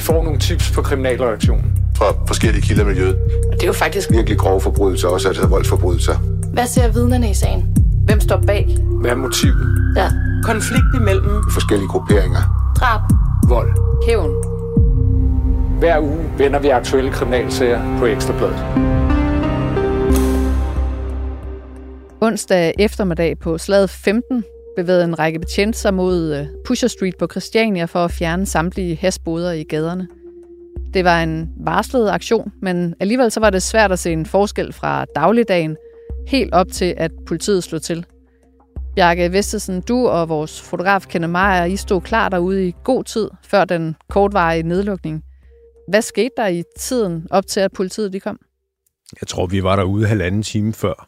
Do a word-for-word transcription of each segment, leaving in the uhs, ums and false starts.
får nogle tips på kriminalreaktionen fra forskellige kilder i miljøet. Og det er jo faktisk virkelig grove forbrydelser, også altså voldsforbrydelser. Hvad ser vidnerne i sagen? Hvem står bag? Hvad er motivet? Ja. Konflikt imellem forskellige grupperinger. Drab. Vold. Hævn. Hver uge vender vi aktuelle kriminalsager på Ekstra Bladet. Onsdag eftermiddag på slaget femten bevægede en række betjente sig mod Pusher Street på Christiania for at fjerne samtlige hashboder i gaderne. Det var en varslet aktion, men alligevel så var det svært at se en forskel fra dagligdagen, helt op til, at politiet slog til. Bjarke Vestesen, du og vores fotograf Kenneth Meyer, I stod klar derude i god tid, før den kortvarige nedlukning. Hvad skete der i tiden op til, at politiet de kom? Jeg tror, vi var derude halvanden time før,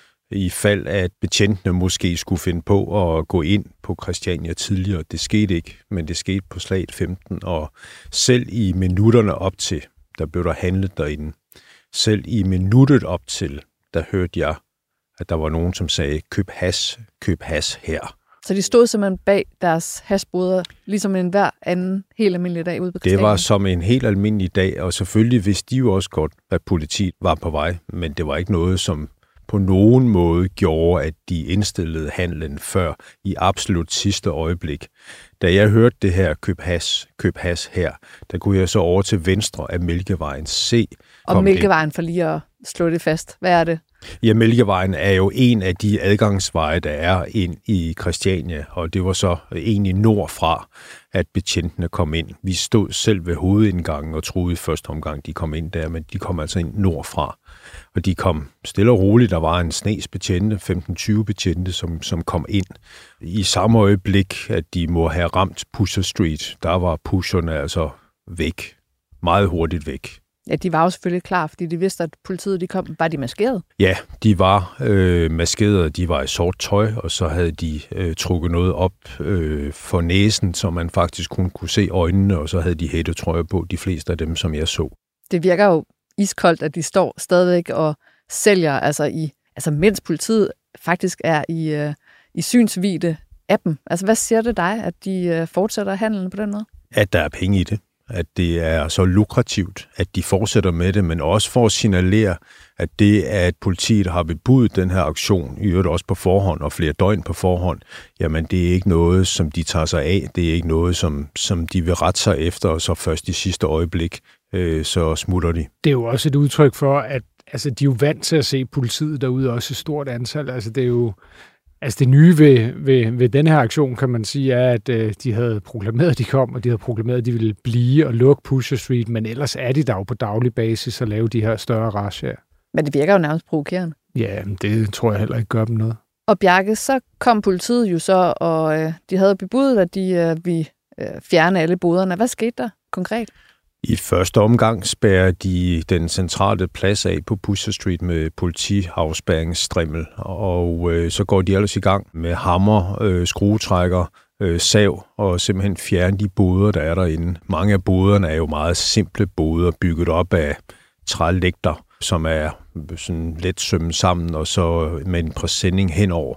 i fald at betjentene måske skulle finde på at gå ind på Christiania tidligere. Det skete ikke, men det skete på slaget femten, og selv i minutterne op til, der blev der handlet derinde. Selv i minuttet op til, der hørte jeg, at der var nogen, som sagde, køb hash, køb hash her. Så de stod simpelthen bag deres hashboder, ligesom en hver anden helt almindelig dag ude på Christiania? Det var som en helt almindelig dag, og selvfølgelig vidste de jo også godt, at politiet var på vej, men det var ikke noget, som på nogen måde gjorde, at de indstillede handlen før i absolut sidste øjeblik. Da jeg hørte det her, køb hash, køb hash her, der kunne jeg så over til venstre af Mælkevejen se. Og Mælkevejen, for lige at slå det fast. Hvad er det? Ja, Mælkevejen er jo en af de adgangsveje, der er ind i Christiania, og det var så egentlig nordfra, at betjentene kom ind. Vi stod selv ved hovedindgangen og troede i første omgang, de kom ind der, men de kom altså ind nordfra. Og de kom stille og roligt. Der var en snes betjente, femten tyve betjente, som, som kom ind. I samme øjeblik, at de må have ramt Pusher Street, der var pusherne altså væk. Meget hurtigt væk. Ja, de var jo selvfølgelig klar, fordi de vidste, at politiet de kom. Var de maskeret? Ja, de var øh, maskerede, de var i sort tøj, og så havde de øh, trukket noget op øh, for næsen, så man faktisk kun kunne se øjnene, og så havde de hættetrøjer på, de fleste af dem, som jeg så. Det virker jo iskoldt, at de står stadigvæk og sælger, altså, i, altså mens politiet faktisk er i, øh, i synsvide af dem. Altså, hvad siger det dig, at de øh, fortsætter handlen på den måde? At der er penge i det. At det er så lukrativt, at de fortsætter med det, men også for at signalere, at det, at politiet har bebudet den her aktion, i øvrigt også på forhånd og flere døgn på forhånd, jamen det er ikke noget, som de tager sig af. Det er ikke noget, som, som de vil rette sig efter, og så først i sidste øjeblik, øh, så smutter de. Det er jo også et udtryk for, at altså, de er jo vant til at se politiet derude også i stort antal. Altså det er jo... Altså det nye ved, ved, ved den her aktion, kan man sige, er, at øh, de havde proklameret, at de kom, og de havde proklameret, at de ville blive og lukke Pusher Street, men ellers er de der jo på daglig basis at lave de her større razziaer. Men det virker jo nærmest provokerende. Ja, det tror jeg heller ikke gør dem noget. Og Bjarke, så kom politiet jo så, og øh, de havde bebudet, at de øh, ville øh, fjerne alle boderne. Hvad skete der konkret? I første omgang spærrer de den centrale plads af på Pusher Street med politiafspærringsstrimmel, og øh, så går de ellers i gang med hammer, øh, skruetrækker, øh, sav og simpelthen fjerne de boder, der er derinde. Mange af boderne er jo meget simple boder, bygget op af trælægter, som er sådan let sømmet sammen, og så med en præsending henover.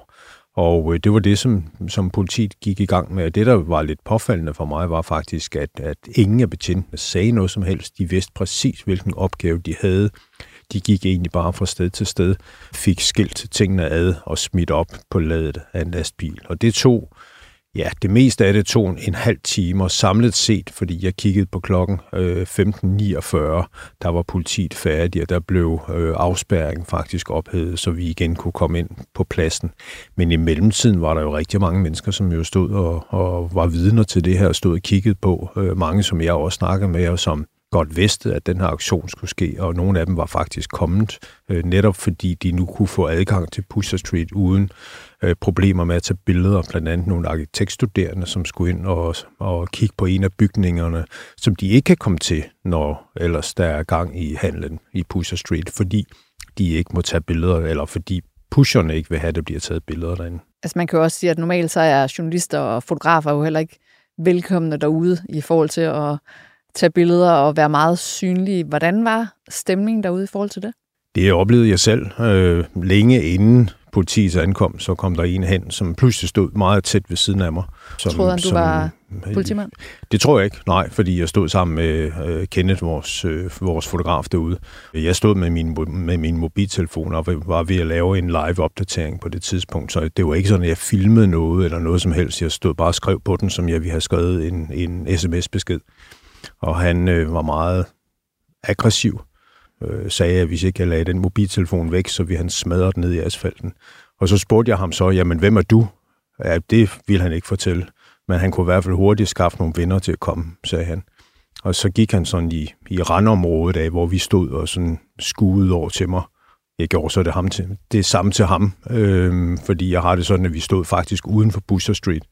Og det var det, som, som politiet gik i gang med. Og det, der var lidt påfaldende for mig, var faktisk, at, at ingen af betjentene sagde noget som helst. De vidste præcis, hvilken opgave de havde. De gik egentlig bare fra sted til sted, fik skilt tingene ad og smidt op på ladet af en lastbil. Og det tog, ja, det meste af det tog en halv time, og samlet set, fordi jeg kiggede på klokken øh, femten niogfyrre, der var politiet færdig, og der blev øh, afspærringen faktisk ophævet, så vi igen kunne komme ind på pladsen. Men i mellemtiden var der jo rigtig mange mennesker, som jo stod og, og var vidner til det her, og stod og kiggede på. Øh, mange, som jeg også snakkede med, og som godt vidste, at den her aktion skulle ske, og nogle af dem var faktisk kommet, øh, netop fordi de nu kunne få adgang til Pusher Street uden øh, problemer med at tage billeder, blandt andet nogle arkitektstuderende, som skulle ind og, og kigge på en af bygningerne, som de ikke kan komme til, når ellers der er gang i handlen i Pusher Street, fordi de ikke må tage billeder, eller fordi pusherne ikke vil have, at der bliver taget billeder derinde. Altså man kan jo også sige, at normalt så er journalister og fotografer jo heller ikke velkomne derude i forhold til at tage billeder og være meget synlige. Hvordan var stemningen derude i forhold til det? Det oplevede jeg selv øh, længe inden politiets ankomst, så kom der en hen, som pludselig stod meget tæt ved siden af mig. Som, Troede han, du som, var politimand? Det tror jeg ikke, nej, fordi jeg stod sammen med øh, Kenneth, vores, øh, vores fotograf derude. Jeg stod med min, med min mobiltelefon og var ved at lave en live-opdatering på det tidspunkt, så det var ikke sådan, at jeg filmede noget eller noget som helst. Jeg stod bare og skrev på den, som jeg ville have skrevet en, en sms-besked. Og han øh, var meget aggressiv. Øh, sagde, at hvis ikke jeg lagde den mobiltelefon væk, så ville han smadre den ned i asfalten. Og så spurgte jeg ham så, jamen hvem er du? Ja, det ville han ikke fortælle, men han kunne i hvert fald hurtigt skaffe nogle venner til at komme, sagde han. Og så gik han sådan i, i randområdet af, hvor vi stod og sådan skuede over til mig. Jeg gjorde så det, ham til, det samme til ham, øh, fordi jeg har det sådan, at vi stod faktisk uden for Pusher Street,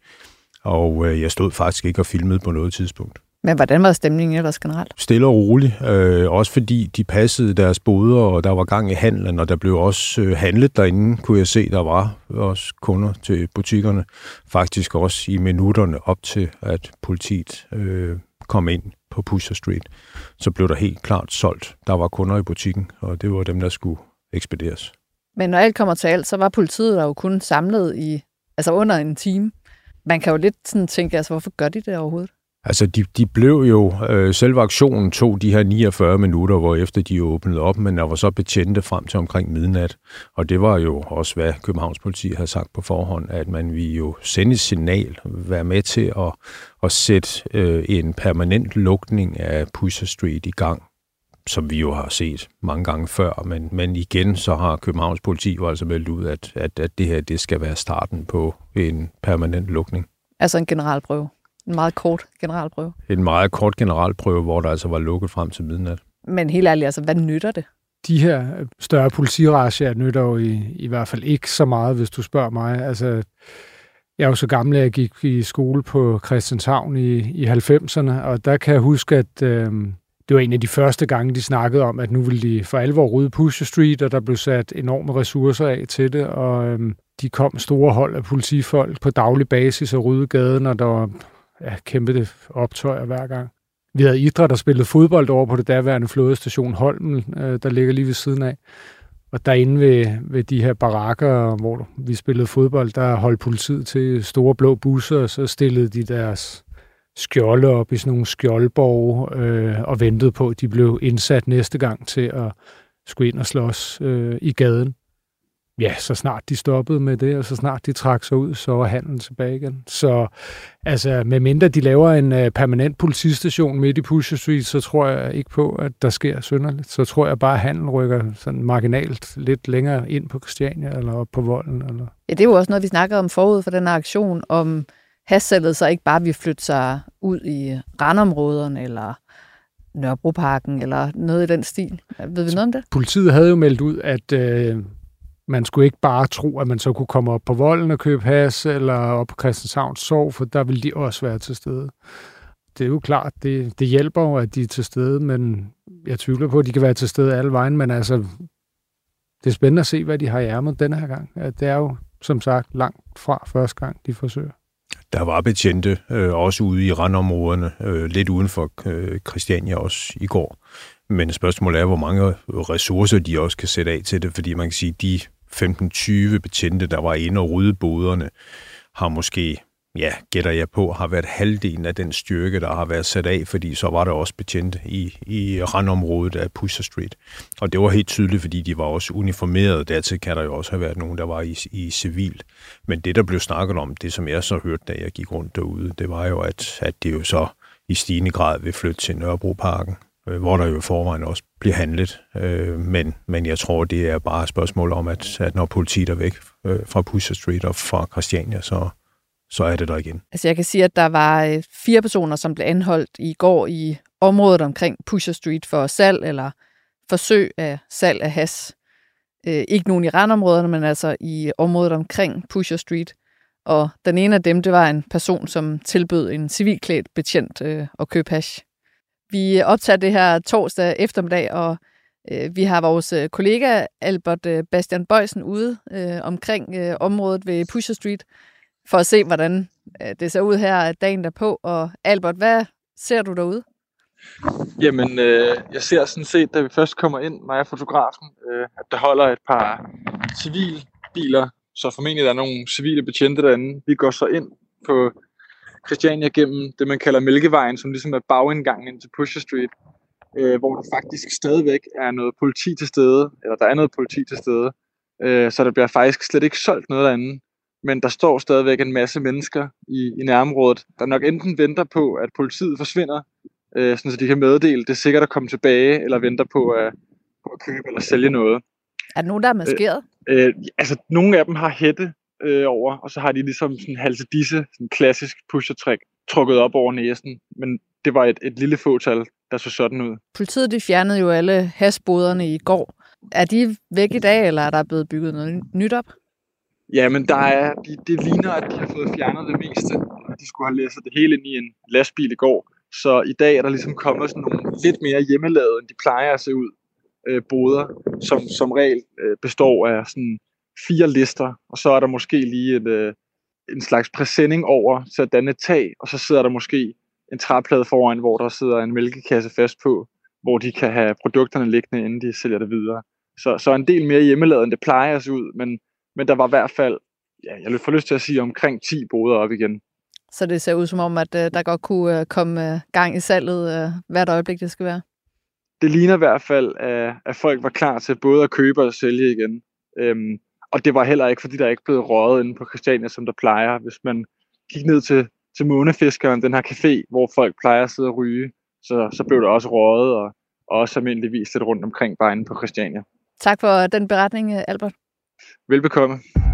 og øh, jeg stod faktisk ikke og filmede på noget tidspunkt. Men hvordan var stemningen ellers generelt? Stille og roligt. Øh, også fordi de passede deres boder, og der var gang i handlen, og der blev også øh, handlet derinde, kunne jeg se, der var også kunder til butikkerne. Faktisk også i minutterne op til, at politiet øh, kom ind på Pusher Street. Så blev der helt klart solgt. Der var kunder i butikken, og det var dem, der skulle ekspederes. Men når alt kommer til alt, så var politiet der jo kun samlet i, altså under en time. Man kan jo lidt sådan tænke, altså hvorfor gør de det overhovedet? Altså, de, de blev jo... Øh, selve aktionen tog de her niogfyrre minutter, hvor efter de åbnede op, men der var så betjente frem til omkring midnat. Og det var jo også, hvad Københavns politi havde sagt på forhånd, at man ville jo sende et signal, være med til at, at sætte øh, en permanent lukning af Pusher Street i gang, som vi jo har set mange gange før. Men, men igen, så har Københavns politi jo altså meldt ud, at, at, at det her det skal være starten på en permanent lukning. Altså en generalprøve. En meget kort generalprøve. En meget kort generalprøve, hvor der altså var lukket frem til midnat. Men helt ærligt, altså, hvad nytter det? De her større politirasjer nytter jo i, i hvert fald ikke så meget, hvis du spørger mig. Altså, jeg er jo så gammel, at jeg gik i skole på Christianshavn i, i halvfemserne, og der kan jeg huske, at øh, det var en af de første gange, de snakkede om, at nu ville de for alvor rydde Pusher Street, og der blev sat enorme ressourcer af til det, og øh, de kom store hold af politifolk på daglig basis og rydde gaden, og der var ja, kæmpe optøjer hver gang. Vi havde idræt, der spillede fodbold over på det daværende flådestation Holmen, øh, der ligger lige ved siden af. Og derinde ved, ved de her barakker, hvor vi spillede fodbold, der holdt politiet til store blå busser, og så stillede de deres skjolde op i sådan nogle skjoldborge øh, og ventede på, at de blev indsat næste gang til at skulle ind og slås øh, i gaden. Ja, så snart de stoppede med det, og så snart de trak sig ud, så var handlen tilbage igen. Så altså, medmindre de laver en uh, permanent politistation midt i Pusher Street, så tror jeg ikke på, at der sker synderligt. Så tror jeg bare, at handlen rykker sådan marginalt lidt længere ind på Christiania eller op på Volden. Eller... Ja, det er jo også noget, vi snakkede om forud for den her aktion, om hashsalget så ikke bare vil flytte sig ud i randområderne eller Nørrebroparken eller noget i den stil. Ved vi noget om det? Politiet havde jo meldt ud, at øh, man skulle ikke bare tro, at man så kunne komme op på Volden og købe hash, eller op på Christianshavns Sorg, for der vil de også være til stede. Det er jo klart, det, det hjælper jo, at de er til stede, men jeg tvivler på, at de kan være til stede alle vejen, men altså, det er spændende at se, hvad de har i ærmet denne her gang. Det er jo, som sagt, langt fra første gang, de forsøger. Der var betjente øh, også ude i randområderne, øh, lidt uden for øh, Christiania også i går. Men spørgsmålet er, hvor mange ressourcer de også kan sætte af til det, fordi man kan sige, at de femten tyve betjente, der var inde og rydde boderne, har måske, ja, gætter jeg på, har været halvdelen af den styrke, der har været sat af, fordi så var der også betjente i, i randområdet af Pusher Street. Og det var helt tydeligt, fordi de var også uniformerede. Dertil kan der jo også have været nogen, der var i, i civil. Men det, der blev snakket om, det som jeg så hørte, da jeg gik rundt derude, det var jo, at, at det jo så i stigende grad vil flytte til Nørrebroparken, hvor der jo i forvejen også bliver handlet. Men, men jeg tror, det er bare et spørgsmål om, at, at når politiet er væk fra Pusher Street og fra Christiania, så, så er det der igen. Altså jeg kan sige, at der var fire personer, som blev anholdt i går i området omkring Pusher Street for salg eller forsøg af salg af hash. Ikke nogen i randområderne, men altså i området omkring Pusher Street. Og den ene af dem, det var en person, som tilbød en civilklædt betjent at købe hash. Vi optager det her torsdag eftermiddag, og øh, vi har vores kollega Albert øh, Bastian Bøjsen ude øh, omkring øh, området ved Pusher Street, for at se, hvordan øh, det ser ud her dagen derpå. Og Albert, hvad ser du derude? Jamen, øh, jeg ser sådan set, da vi først kommer ind, mig og fotografen, øh, at der holder et par civilbiler så formentlig der er nogle civile betjente derinde. Vi går så ind på Christiania gennem det, man kalder Mælkevejen, som ligesom er bagindgangen ind til Pusher Street, øh, hvor der faktisk stadigvæk er noget politi til stede, eller der er noget politi til stede, øh, så der bliver faktisk slet ikke solgt noget derinde. Men der står stadigvæk en masse mennesker i, i nærområdet, der nok enten venter på, at politiet forsvinder, øh, sådan så de kan meddele, det er sikkert at komme tilbage, eller venter på at, på at købe eller sælge noget. Er der nogen, der er maskeret? Øh, øh, altså, nogle af dem har hætte øh, over, og så har de ligesom sådan halsedisse, sådan klassisk pushertræk, trukket op over næsen. Men det var et, et lille fåtal, der så sådan ud. Politiet de fjernede jo alle hashboderne i går. Er de væk i dag, eller er der blevet bygget noget nyt op? Ja, men der er, de, det ligner, at de har fået fjernet det meste, og de skulle have læsset det hele ind i en lastbil i går. Så i dag er der ligesom kommet sådan nogle lidt mere hjemmelavede, end de plejer at se ud, øh, boder, som som regel øh, består af sådan fire lister, og så er der måske lige et, øh, en slags præsending over til at danne et tag, og så sidder der måske en træplade foran, hvor der sidder en mælkekasse fast på, hvor de kan have produkterne liggende, inden de sælger det videre. Så, så en del mere hjemmelavet, end det plejer at se ud, men Men der var i hvert fald, ja, jeg får lyst til at sige, omkring ti boder op igen. Så det ser ud som om, at uh, der godt kunne uh, komme uh, gang i salget uh, hvert øjeblik, det skal være? Det ligner i hvert fald, at, at folk var klar til både at købe og sælge igen. Øhm, og det var heller ikke, fordi der ikke blev røget inde på Christiania, som der plejer. Hvis man gik ned til, til Månefiskeren, den her café, hvor folk plejer at sidde og ryge, så, så blev der også røget, og, og også almindeligvis lidt rundt omkring bare inde på Christiania. Tak for den beretning, Albert. Velbekomme.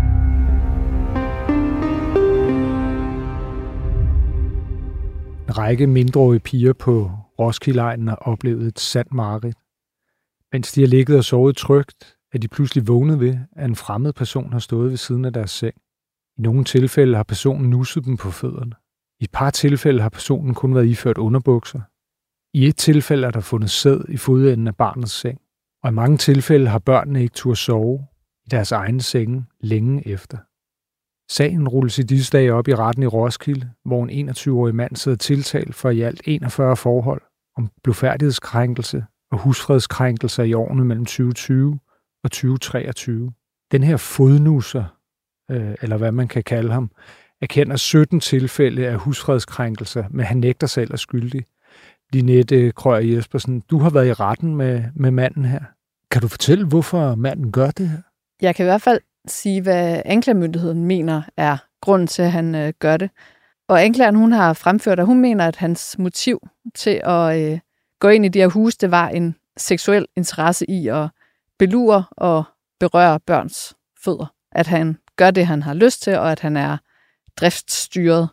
En række mindreårige piger på Roskilde-egnen har oplevet et sandt mareridt. Mens de har ligget og sovet trygt, er de pludselig vågnet ved, at en fremmed person har stået ved siden af deres seng. I nogle tilfælde har personen nusset dem på fødderne. I et par tilfælde har personen kun været iført underbukser. I et tilfælde er der fundet sæd i fodenden af barnets seng. Og i mange tilfælde har børnene ikke turde sove i deres egne senge længe efter. Sagen rulles i disse dage op i retten i Roskilde, hvor en enogtyve-årig mand sidder tiltalt for i alt enogfyrre forhold om blufærdighedskrænkelse og husfredskrænkelser i årene mellem tyve tyve og tyve treogtyve. Den her fodnusser, øh, eller hvad man kan kalde ham, erkender sytten tilfælde af husfredskrænkelser, men han nægter selv er skyldig. Linette Krøyer Jespersen, du har været i retten med, med manden her. Kan du fortælle, hvorfor manden gør det her? Jeg kan i hvert fald sige, hvad anklagemyndigheden mener er grunden til, at han øh, gør det. Og anklageren, hun har fremført, at hun mener, at hans motiv til at øh, gå ind i de her huse, det var en seksuel interesse i at belure og berøre børns fødder. At han gør det, han har lyst til, og at han er driftsstyret.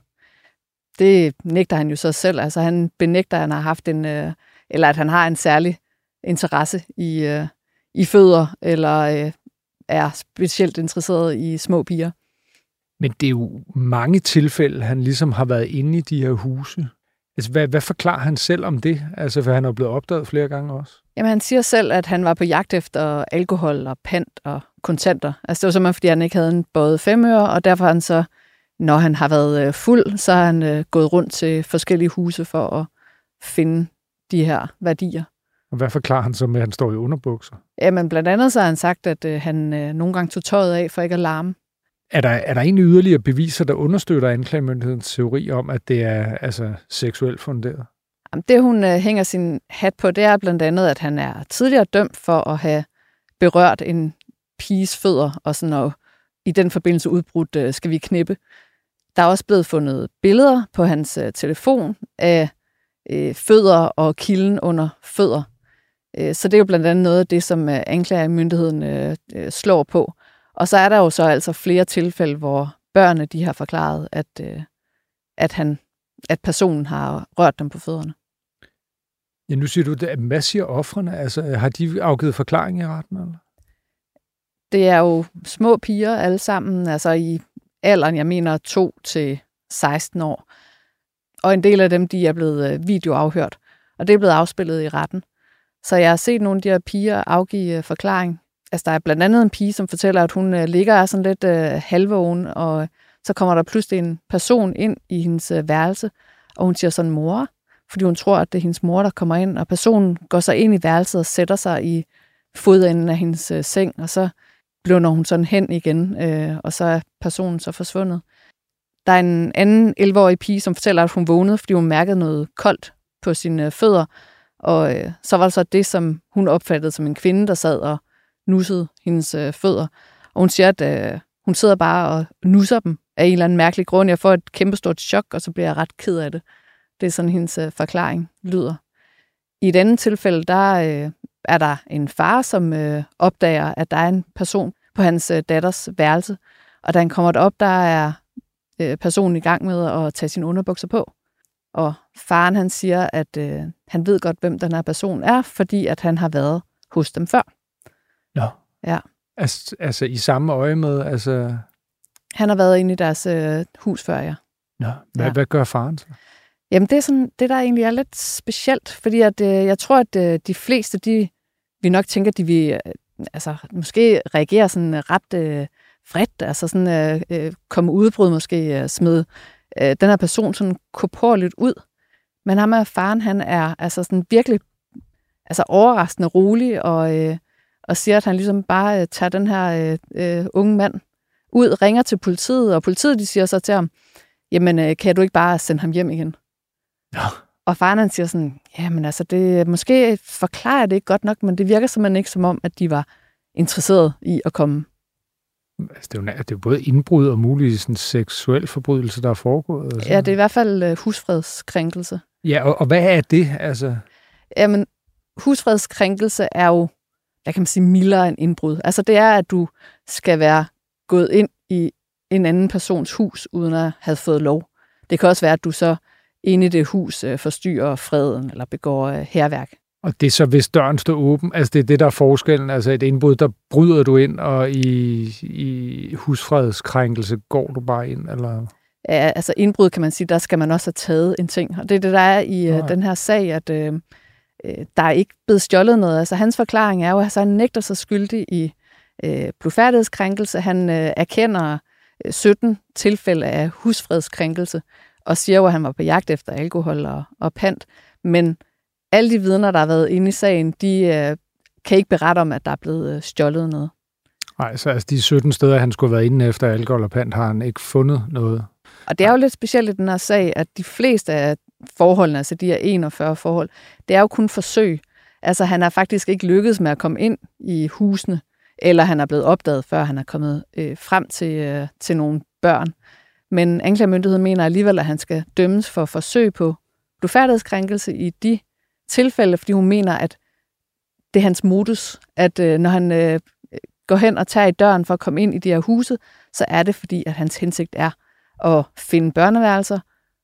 Det nægter han jo så selv. Altså han benægter, at han har haft en, øh, eller at han har en særlig interesse i, øh, i fødder, eller øh, er specielt interesseret i små piger. Men det er jo mange tilfælde, han ligesom har været inde i de her huse. Altså, hvad, hvad forklarer han selv om det? Altså, for han er blevet opdaget flere gange også. Jamen, han siger selv, at han var på jagt efter alkohol og pant og kontanter. Altså, det var simpelthen, fordi han ikke havde en både femøre, og derfor har han så, når han har været fuld, så har han øh, gået rundt til forskellige huse for at finde de her værdier. Og hvad forklarer han så med, at han står i underbukser? Jamen, blandt andet så har han sagt, at øh, han øh, nogle gange tog tøjet af for ikke at larme. Er der, er der egentlig yderligere beviser, der understøtter anklagemyndighedens teori om, at det er altså seksuelt funderet? Jamen, det, hun øh, hænger sin hat på, det er blandt andet, at han er tidligere dømt for at have berørt en piges fødder, og sådan og i den forbindelse udbrudt, øh, skal vi knippe. Der er også blevet fundet billeder på hans øh, telefon af øh, fødder og kilden under fødder. Øh, så det er jo blandt andet noget af det, som øh, anklagemyndigheden øh, øh, slår på. Og så er der jo så altså flere tilfælde, hvor børnene de har forklaret, at, øh, at, han, at personen har rørt dem på fødderne. Ja, nu siger du, at hvad siger ofrene? Altså, har de afgivet forklaring i retten? Eller? Det er jo små piger alle sammen, altså i alderen, jeg mener, to til seksten år. Og en del af dem, de er blevet videoafhørt, og det er blevet afspillet i retten. Så jeg har set nogle af de her piger afgive forklaring. Altså, der er blandt andet en pige, som fortæller, at hun øh, ligger og sådan lidt øh, halvvågen, og så kommer der pludselig en person ind i hendes øh, værelse, og hun siger sådan mor, fordi hun tror, at det er hendes mor, der kommer ind, og personen går så ind i værelset og sætter sig i fodenden af hendes øh, seng, og så blønder hun sådan hen igen, øh, og så er personen så forsvundet. Der er en anden elleve-årig pige, som fortæller, at hun vågnede, fordi hun mærkede noget koldt på sine fødder, og øh, så var det så det, som hun opfattede som en kvinde, der sad og nussede hendes øh, fødder. Og hun siger, at øh, hun sidder bare og nusser dem af en eller anden mærkelig grund. Jeg får et kæmpestort chok, og så bliver jeg ret ked af det. Det er sådan, hendes øh, forklaring lyder. I et andet tilfælde, der øh, er der en far, som øh, opdager, at der er en person på hans øh, datters værelse. Og da han kommer derop, der er øh, personen i gang med at tage sine underbukser på. Og faren, han siger, at øh, han ved godt, hvem den her person er, fordi at han har været hos dem før. Nå. Ja. Altså, altså i samme øje med, altså... Han har været inde i deres øh, hus før, ja. Nå, hvad, Ja. hvad gør faren så? Jamen, det er sådan, det der egentlig er lidt specielt, fordi at, øh, jeg tror, at øh, de fleste, de vi nok tænker, de vil, øh, altså, måske reagere sådan ret øh, vredt, altså sådan øh, øh, komme udbrud, måske øh, smide øh, den her person sådan korporligt ud. Men ham af faren, han er altså sådan virkelig altså overraskende rolig, og, øh, og siger, at han ligesom bare øh, tager den her øh, øh, unge mand ud, ringer til politiet, og politiet, de siger så til ham, jamen, øh, kan du ikke bare sende ham hjem igen? Ja. Og faren, han siger sådan, jamen altså, det, måske forklarer det ikke godt nok, men det virker simpelthen ikke som om, at de var interesseret i at komme. Altså, det, er jo, det er jo både indbrud og mulige sådan, seksuel forbrydelse, der er foregået. Altså. Ja, det er i hvert fald uh, husfredskrænkelse. Ja, og, og hvad er det? Altså? Jamen, husfredskrænkelse er jo, hvad kan man sige, mildere end indbrud. Altså, det er, at du skal være gået ind i en anden persons hus, uden at have fået lov. Det kan også være, at du så inde i det hus øh, forstyrrer freden, eller begår øh, hærværk. Og det er så, hvis døren står åben, altså det er det, der er forskellen, altså et indbrud, der bryder du ind, og i, i husfredskrænkelse går du bare ind, eller? Ja, altså indbrud, kan man sige, der skal man også have taget en ting. Og det er det, der er i øh, den her sag, at øh, øh, der er ikke blevet stjålet noget. Altså hans forklaring er jo, at han nægter sig skyldig i øh, blufærdighedskrænkelse. Han øh, erkender øh, sytten tilfælde af husfredskrænkelse, og siger jo, at han var på jagt efter alkohol og, og pant. Men alle de vidner, der har været inde i sagen, de øh, kan ikke berette om, at der er blevet øh, stjålet noget. Nej, så altså de sytten steder, han skulle have været inde efter alkohol og pant, har han ikke fundet noget. Og det er jo lidt specielt i den her sag, at de fleste af forholdene, altså de her enogfyrre forhold, det er jo kun forsøg. Altså han har faktisk ikke lykkedes med at komme ind i husene, eller han er blevet opdaget, før han er kommet øh, frem til, øh, til nogle børn. Men anklagemyndigheden mener alligevel, at han skal dømmes for forsøg på blufærdighedskrænkelse i de tilfælde, fordi hun mener, at det er hans modus, at øh, når han øh, går hen og tager i døren for at komme ind i de her huse, så er det fordi, at hans hensigt er at finde børneværelser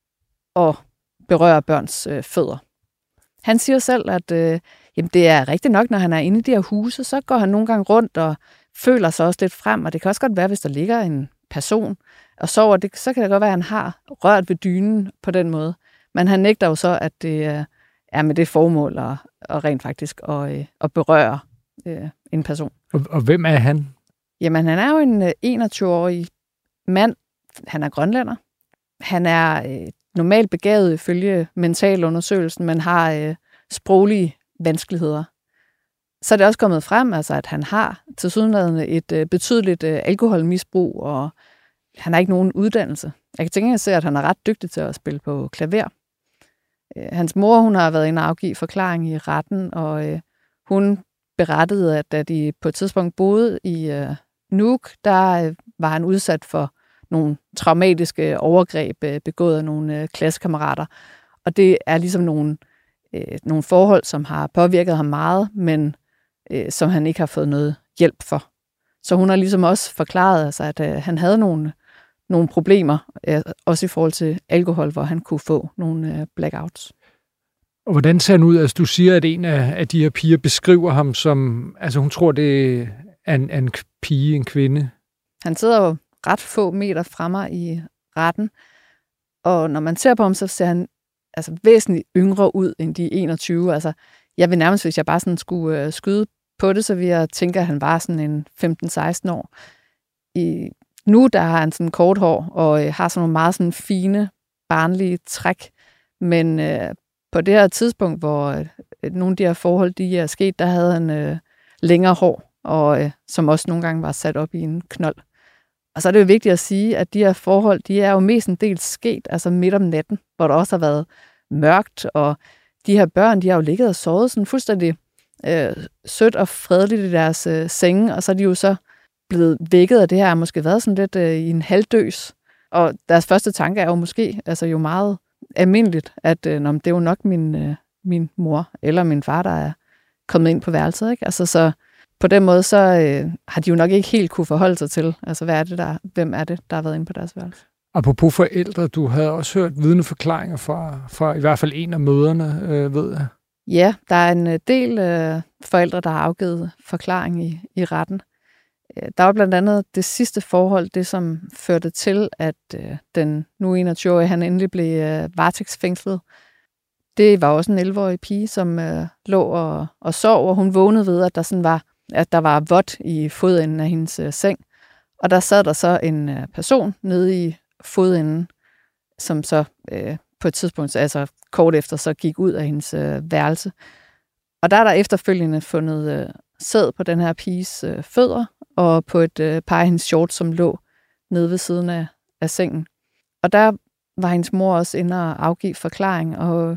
og berøre børns øh, fødder. Han siger selv, at øh, jamen, det er rigtigt nok, når han er inde i de her huse, så går han nogle gange rundt og føler sig også lidt frem, og det kan også godt være, hvis der ligger en person og sover, det, så kan det godt være, at han har rørt ved dynen på den måde. Men han nægter jo så, at det er med det formål at, at rent faktisk at, at berøre øh, en person. Og, og hvem er han? Jamen, han er jo en enogtyve-årig mand. Han er grønlænder. Han er øh, normalt begavet ifølge mentalundersøgelsen, men har øh, sproglige vanskeligheder. Så er det også kommet frem, altså, at han har tilsyneladende et øh, betydeligt øh, alkoholmisbrug, og han har ikke nogen uddannelse. Jeg kan tænke, at se, at han er ret dygtig til at spille på klaver. Øh, hans mor, hun har været inde og afgive forklaring i retten, og øh, hun berettede, at da de på et tidspunkt boede i øh, Nuuk, der øh, var han udsat for nogle traumatiske overgreb øh, begået af nogle øh, klassekammerater. Og det er ligesom nogle, øh, nogle forhold, som har påvirket ham meget, men øh, som han ikke har fået noget hjælp for. Så hun har ligesom også forklaret, altså, at øh, han havde nogle, nogle problemer, øh, også i forhold til alkohol, hvor han kunne få nogle øh, blackouts. Og hvordan ser han ud? Altså, du siger, at en af, af de her piger beskriver ham som, altså hun tror, det er en, en pige, en kvinde. Han sidder jo ret få meter fra mig i retten, og når man ser på ham, så ser han altså væsentligt yngre ud end de enogtyve. Altså, jeg vil nærmest, hvis jeg bare sådan skulle øh, skyde på det, så vil jeg tænke, at han var sådan en femten seksten år. I, nu der har han sådan kort hår, og øh, har sådan nogle meget sådan fine, barnlige træk, men øh, på det her tidspunkt, hvor øh, nogle af de her forhold, de er sket, der havde han øh, længere hår, og øh, som også nogle gange var sat op i en knold. Og så er det jo vigtigt at sige, at de her forhold, de er jo mestendels sket altså midt om natten, hvor der også har været mørkt, og de her børn, de har jo ligget og sovet sådan fuldstændig øh, sødt og fredeligt i deres øh, senge, og så er de jo så blevet vækket af det her, har måske været sådan lidt øh, i en halvdøs. Og deres første tanke er jo måske altså jo meget almindeligt, at øh, nå, det er jo nok min, øh, min mor eller min far, der er kommet ind på værelset. Ikke? Altså, så på den måde, så øh, har de jo nok ikke helt kunne forholde sig til, altså hvad er det der, hvem er det, der har været inde på deres værelse. Apropos forældre, du havde også hørt vidneforklaringer fra, fra i hvert fald en af mødrene, øh, ved jeg. Ja, der er en del øh, forældre, der har afgivet forklaring i, i retten. Der var blandt andet det sidste forhold, det som førte til, at øh, den nu enogtyve-årige, han endelig blev øh, varetægtsfængslet. Det var også en elleve-årig pige, som øh, lå og, og sov, og hun vågnede ved, at der, sådan var, at der var vådt i fodenden af hendes øh, seng. Og der sad der så en øh, person nede i fodenden, som så øh, på et tidspunkt, altså kort efter, så gik ud af hendes øh, værelse. Og der er der efterfølgende fundet øh, sæd på den her piges øh, fødder, og på et øh, par af hendes shorts, som lå nede ved siden af, af sengen. Og der var hendes mor også inde og afgive forklaring, og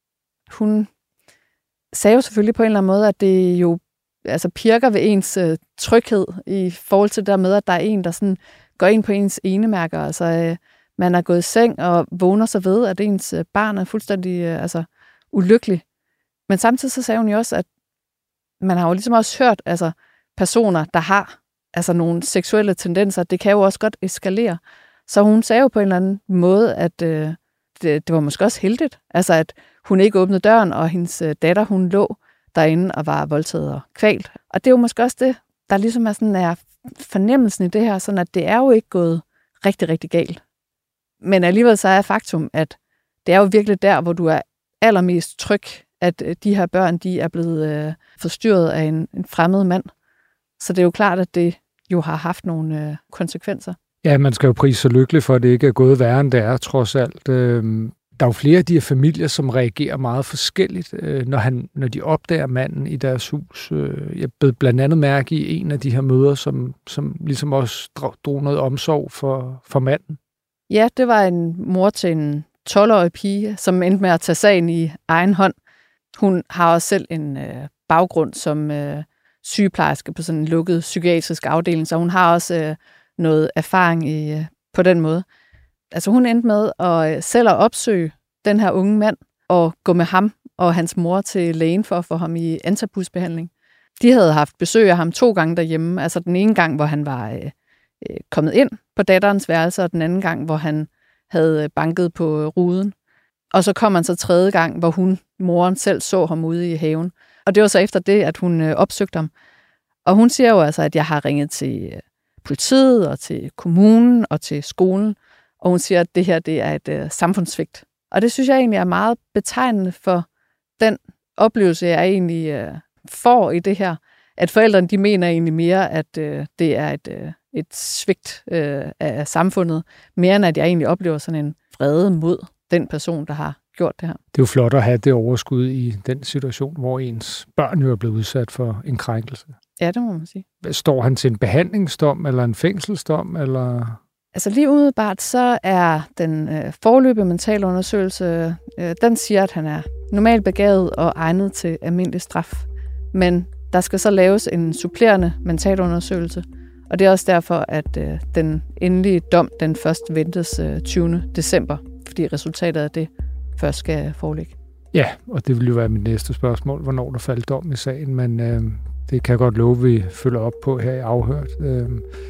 hun sagde jo selvfølgelig på en eller anden måde, at det jo altså pirker ved ens øh, tryghed i forhold til det der med, at der er en, der sådan går ind på ens enemærker. Altså, øh, man er gået i seng og vågner sig ved, at ens øh, barn er fuldstændig øh, altså, ulykkelig. Men samtidig så sagde hun jo også, at man har jo ligesom også hørt altså, personer, der har altså nogle seksuelle tendenser, det kan jo også godt eskalere. Så hun sagde jo på en eller anden måde, at øh, det, det var måske også heldigt, altså at hun ikke åbnede døren, og hendes øh, datter, hun lå derinde og var voldtaget og kvalt. Og det er jo måske også det, der ligesom er sådan er fornemmelsen i det her, sådan at det er jo ikke gået rigtig, rigtig galt. Men alligevel så er faktum, at det er jo virkelig der, hvor du er allermest tryg, at de her børn, de er blevet øh, forstyrret af en, en fremmed mand. Så det er jo klart, at det jo har haft nogle øh, konsekvenser. Ja, man skal jo prise så lykkelig for, at det ikke er gået værre, end det er, trods alt. Øh, der er jo flere af de her familier, som reagerer meget forskelligt, øh, når, han, når de opdager manden i deres hus. Øh, jeg blev blandt andet mærke i en af de her møder, som, som ligesom også drog noget omsorg for, for manden. Ja, det var en mor til en tolv-årig pige, som endte med at tage sagen i egen hånd. Hun har også selv en øh, baggrund som øh, sygeplejerske på sådan en lukket psykiatrisk afdeling, så hun har også øh, noget erfaring i, øh, på den måde. Altså hun endte med at øh, selv at opsøge den her unge mand og gå med ham og hans mor til lægen for at få ham i antabusbehandling. De havde haft besøg af ham to gange derhjemme, altså den ene gang, hvor han var øh, øh, kommet ind på datterens værelse, og den anden gang, hvor han havde banket på ruden. Og så kom han så tredje gang, hvor hun, moren selv, så ham ude i haven. Og det var så efter det, at hun øh, opsøgte ham. Og hun siger jo altså, at jeg har ringet til øh, politiet og til kommunen og til skolen. Og hun siger, at det her det er et øh, samfundssvigt. Og det synes jeg egentlig er meget betegnende for den oplevelse, jeg egentlig øh, får i det her. At forældrene, de mener egentlig mere, at øh, det er et, øh, et svigt øh, af samfundet, mere end at jeg egentlig oplever sådan en vrede mod den person, der har gjort det her. Det er jo flot at have det overskud i den situation, hvor ens børn jo er blevet udsat for en krænkelse. Ja, det må man sige. Står han til en behandlingsdom eller en fængselsdom? Eller? Altså lige umiddelbart, så er den øh, foreløbige mentalundersøgelse, øh, den siger, at han er normalt begavet og egnet til almindelig straf. Men der skal så laves en supplerende mentalundersøgelse, og det er også derfor, at øh, den endelige dom, den først ventes øh, tyvende december, fordi resultatet af det først skal foreligge. Ja, og det vil jo være mit næste spørgsmål, hvornår der faldt dom i sagen, men øh, det kan jeg godt love, vi følger op på her i Afhørt. Øh,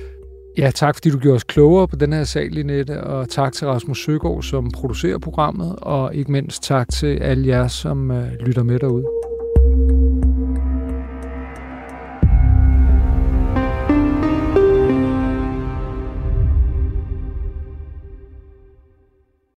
ja, tak fordi du gjorde os klogere på den her sag, Linette, og tak til Rasmus Søgaard, som producerer programmet, og ikke mindst tak til alle jer, som øh, lytter med derude.